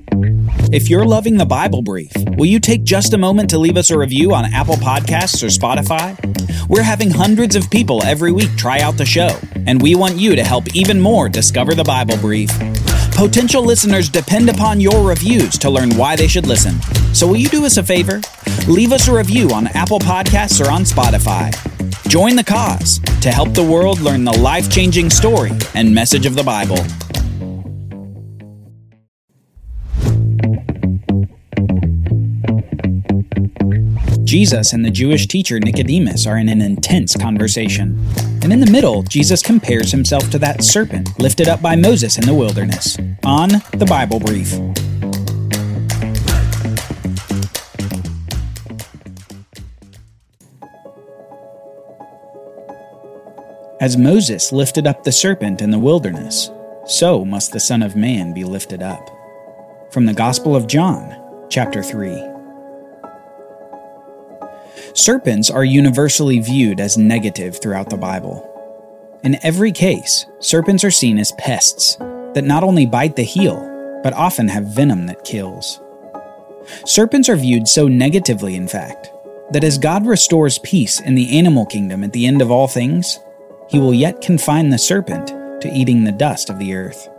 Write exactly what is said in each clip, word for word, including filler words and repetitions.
If you're loving the Bible Brief, will you take just a moment to leave us a review on Apple Podcasts or Spotify? We're having hundreds of people every week try out the show, and we want you to help even more discover the Bible Brief. Potential listeners depend upon your reviews to learn why they should listen. So will you do us a favor? Leave us a review on Apple Podcasts or on Spotify. Join the cause to help the world learn the life-changing story and message of the Bible. Jesus and the Jewish teacher Nicodemus are in an intense conversation. And in the middle, Jesus compares himself to that serpent lifted up by Moses in the wilderness. On the Bible Brief. As Moses lifted up the serpent in the wilderness, so must the Son of Man be lifted up. From the Gospel of John, chapter three. Serpents are universally viewed as negative throughout the Bible. In every case, serpents are seen as pests that not only bite the heel, but often have venom that kills. Serpents are viewed so negatively, in fact, that as God restores peace in the animal kingdom at the end of all things, he will yet confine the serpent to eating the dust of the earth.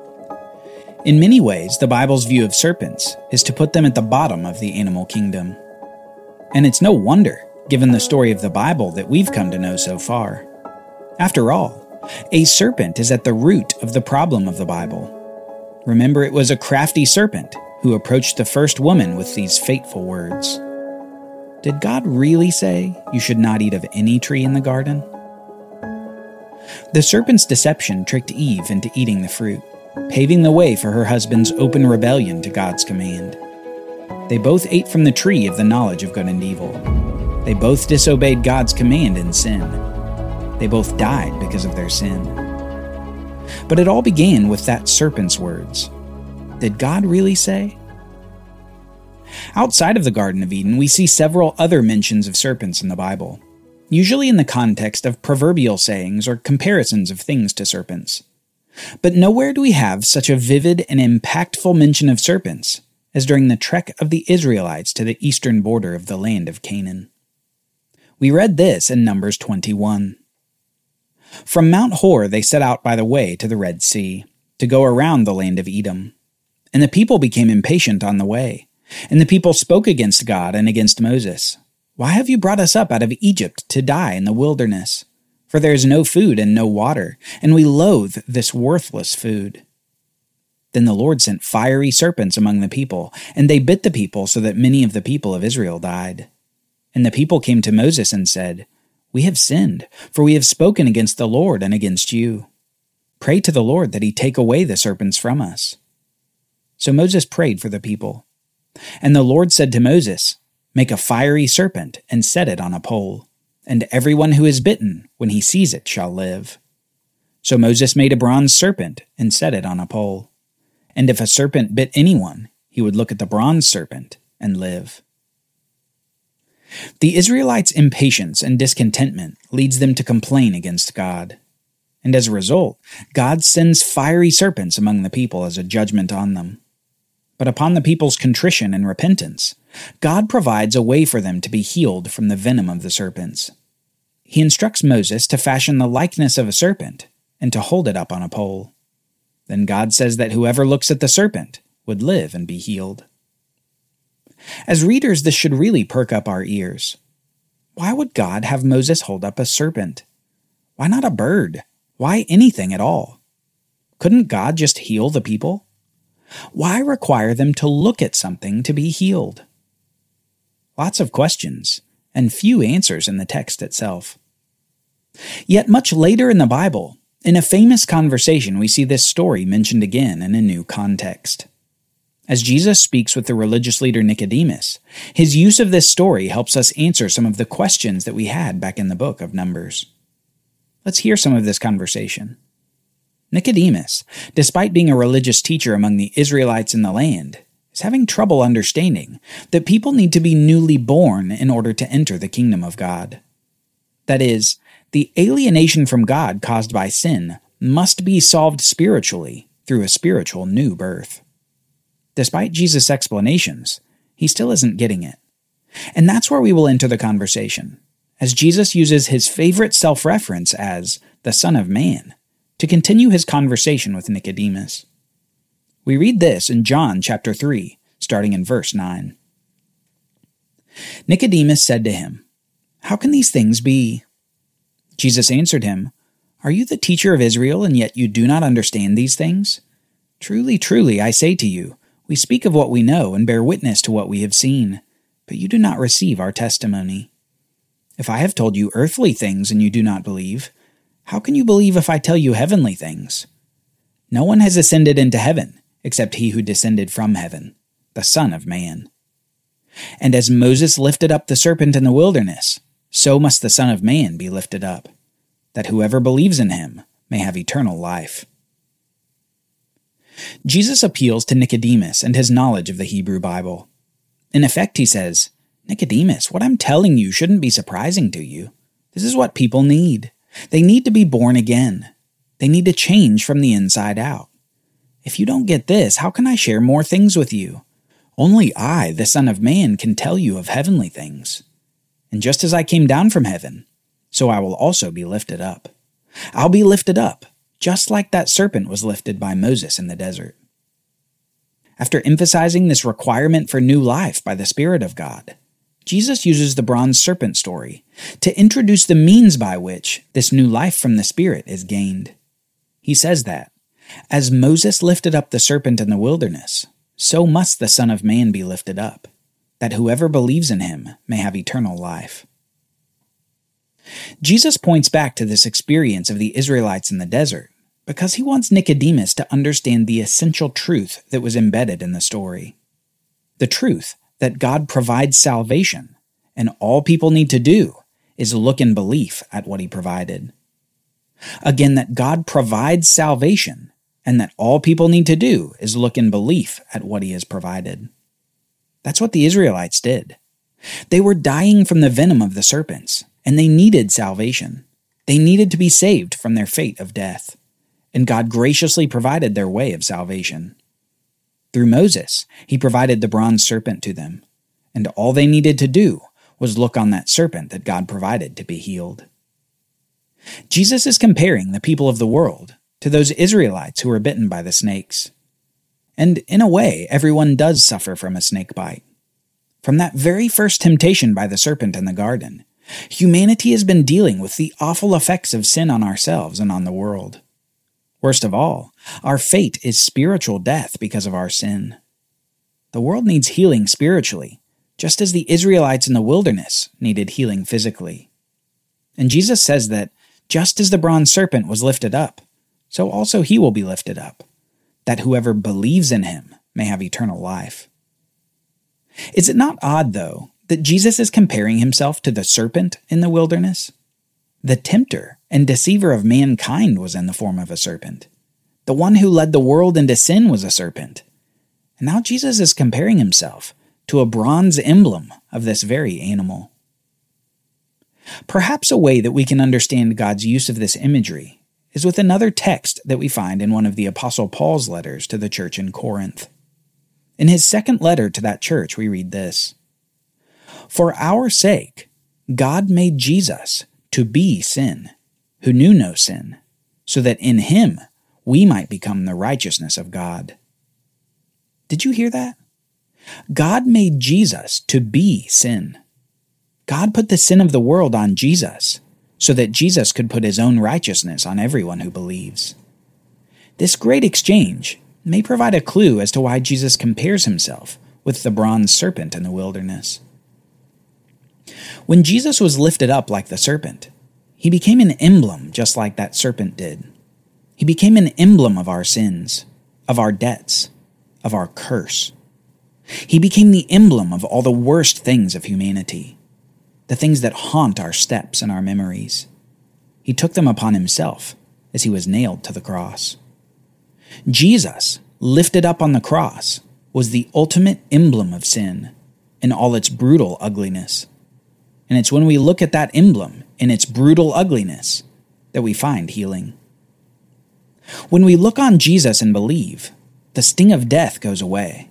In many ways, the Bible's view of serpents is to put them at the bottom of the animal kingdom. And it's no wonder, given the story of the Bible that we've come to know so far. After all, a serpent is at the root of the problem of the Bible. Remember, it was a crafty serpent who approached the first woman with these fateful words. Did God really say you should not eat of any tree in the garden? The serpent's deception tricked Eve into eating the fruit, paving the way for her husband's open rebellion to God's command. They both ate from the tree of the knowledge of good and evil. They both disobeyed God's command in sin. They both died because of their sin. But it all began with that serpent's words. Did God really say? Outside of the Garden of Eden, we see several other mentions of serpents in the Bible, usually in the context of proverbial sayings or comparisons of things to serpents. But nowhere do we have such a vivid and impactful mention of serpents as during the trek of the Israelites to the eastern border of the land of Canaan. We read this in Numbers twenty-one. From Mount Hor they set out by the way to the Red Sea, to go around the land of Edom. And the people became impatient on the way, and the people spoke against God and against Moses. Why have you brought us up out of Egypt to die in the wilderness? For there is no food and no water, and we loathe this worthless food. Then the Lord sent fiery serpents among the people, and they bit the people so that many of the people of Israel died. And the people came to Moses and said, We have sinned, for we have spoken against the Lord and against you. Pray to the Lord that he take away the serpents from us. So Moses prayed for the people. And the Lord said to Moses, Make a fiery serpent and set it on a pole, and everyone who is bitten, when he sees it, shall live. So Moses made a bronze serpent and set it on a pole. And if a serpent bit anyone, he would look at the bronze serpent and live. The Israelites' impatience and discontentment leads them to complain against God. And as a result, God sends fiery serpents among the people as a judgment on them. But upon the people's contrition and repentance, God provides a way for them to be healed from the venom of the serpents. He instructs Moses to fashion the likeness of a serpent and to hold it up on a pole. Then God says that whoever looks at the serpent would live and be healed. As readers, this should really perk up our ears. Why would God have Moses hold up a serpent? Why not a bird? Why anything at all? Couldn't God just heal the people? Why require them to look at something to be healed? Lots of questions, and few answers in the text itself. Yet much later in the Bible, in a famous conversation, we see this story mentioned again in a new context. As Jesus speaks with the religious leader Nicodemus, his use of this story helps us answer some of the questions that we had back in the book of Numbers. Let's hear some of this conversation. Nicodemus, despite being a religious teacher among the Israelites in the land, is having trouble understanding that people need to be newly born in order to enter the kingdom of God. That is, the alienation from God caused by sin must be solved spiritually through a spiritual new birth. despite Jesus' explanations, he still isn't getting it. And that's where we will enter the conversation, as Jesus uses his favorite self-reference as the Son of Man to continue his conversation with Nicodemus. We read this in John chapter three, starting in verse nine. Nicodemus said to him, "How can these things be?" Jesus answered him, "Are you the teacher of Israel, and yet you do not understand these things? Truly, truly, I say to you, we speak of what we know and bear witness to what we have seen, but you do not receive our testimony. If I have told you earthly things and you do not believe, how can you believe if I tell you heavenly things? No one has ascended into heaven except he who descended from heaven, the Son of Man. And as Moses lifted up the serpent in the wilderness, so must the Son of Man be lifted up, that whoever believes in him may have eternal life." Jesus appeals to Nicodemus and his knowledge of the Hebrew Bible. In effect, he says, "Nicodemus, what I'm telling you shouldn't be surprising to you. This is what people need. They need to be born again. They need to change from the inside out. If you don't get this, how can I share more things with you? Only I, the Son of Man, can tell you of heavenly things. And just as I came down from heaven, so I will also be lifted up. I'll be lifted up, just like that serpent was lifted by Moses in the desert." After emphasizing this requirement for new life by the Spirit of God, Jesus uses the bronze serpent story to introduce the means by which this new life from the Spirit is gained. He says that, as Moses lifted up the serpent in the wilderness, so must the Son of Man be lifted up, that whoever believes in him may have eternal life. Jesus points back to this experience of the Israelites in the desert because he wants Nicodemus to understand the essential truth that was embedded in the story. The truth that God provides salvation, and all people need to do is look in belief at what he provided. Again, that God provides salvation, and that all people need to do is look in belief at what he has provided. That's what the Israelites did. They were dying from the venom of the serpents, and they needed salvation. They needed to be saved from their fate of death, and God graciously provided their way of salvation. Through Moses, he provided the bronze serpent to them, and all they needed to do was look on that serpent that God provided to be healed. Jesus is comparing the people of the world to those Israelites who were bitten by the snakes. And in a way, everyone does suffer from a snake bite. From that very first temptation by the serpent in the garden, humanity has been dealing with the awful effects of sin on ourselves and on the world. Worst of all, our fate is spiritual death because of our sin. The world needs healing spiritually, just as the Israelites in the wilderness needed healing physically. And Jesus says that just as the bronze serpent was lifted up, so also he will be lifted up, that whoever believes in him may have eternal life. Is it not odd, though, that Jesus is comparing himself to the serpent in the wilderness? The tempter and deceiver of mankind was in the form of a serpent. The one who led the world into sin was a serpent. And now Jesus is comparing himself to a bronze emblem of this very animal. Perhaps a way that we can understand God's use of this imagery is with another text that we find in one of the Apostle Paul's letters to the church in Corinth. In his second letter to that church, we read this: "For our sake, God made Jesus to be sin, who knew no sin, so that in him we might become the righteousness of God." Did you hear that? God made Jesus to be sin. God put the sin of the world on Jesus, so that Jesus could put his own righteousness on everyone who believes. This great exchange may provide a clue as to why Jesus compares himself with the bronze serpent in the wilderness. When Jesus was lifted up like the serpent, he became an emblem just like that serpent did. He became an emblem of our sins, of our debts, of our curse. He became the emblem of all the worst things of humanity, the things that haunt our steps and our memories. He took them upon himself as he was nailed to the cross. Jesus, lifted up on the cross, was the ultimate emblem of sin in all its brutal ugliness. And it's when we look at that emblem in its brutal ugliness that we find healing. When we look on Jesus and believe, the sting of death goes away,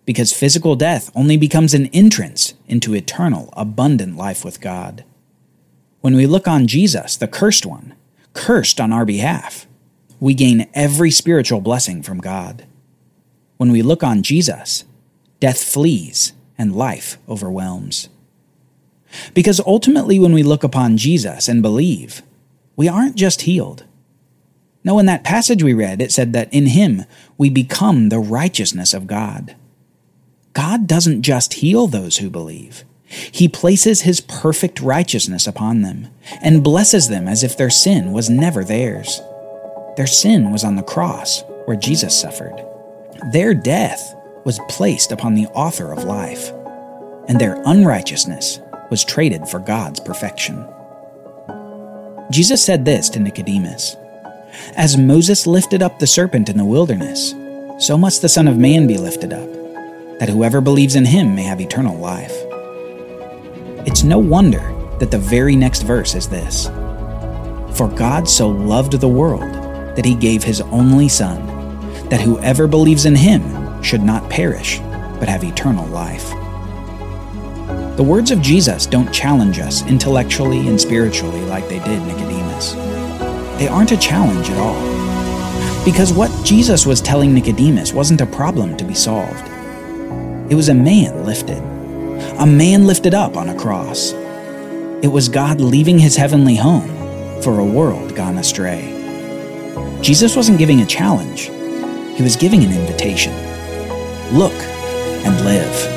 because physical death only becomes an entrance into eternal, abundant life with God. When we look on Jesus, the cursed one, cursed on our behalf, we gain every spiritual blessing from God. When we look on Jesus, death flees and life overwhelms. Because ultimately when we look upon Jesus and believe, we aren't just healed. No, in that passage we read, it said that in him we become the righteousness of God. God doesn't just heal those who believe. He places his perfect righteousness upon them and blesses them as if their sin was never theirs. Their sin was on the cross where Jesus suffered. Their death was placed upon the author of life, and their unrighteousness was traded for God's perfection. Jesus said this to Nicodemus, "As Moses lifted up the serpent in the wilderness, so must the Son of Man be lifted up, that whoever believes in him may have eternal life." It's no wonder that the very next verse is this, "For God so loved the world that he gave his only Son, that whoever believes in him should not perish, but have eternal life." The words of Jesus don't challenge us intellectually and spiritually like they did Nicodemus. They aren't a challenge at all. Because what Jesus was telling Nicodemus wasn't a problem to be solved. It was a man lifted. A man lifted up on a cross. It was God leaving his heavenly home for a world gone astray. Jesus wasn't giving a challenge. He was giving an invitation. Look and live.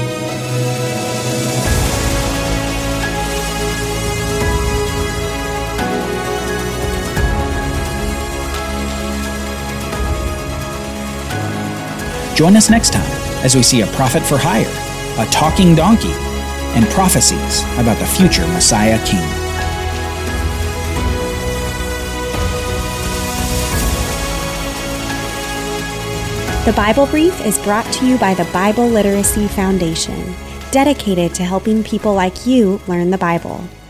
Join us next time as we see a prophet for hire, a talking donkey, and prophecies about the future Messiah King. The Bible Brief is brought to you by the Bible Literacy Foundation, dedicated to helping people like you learn the Bible.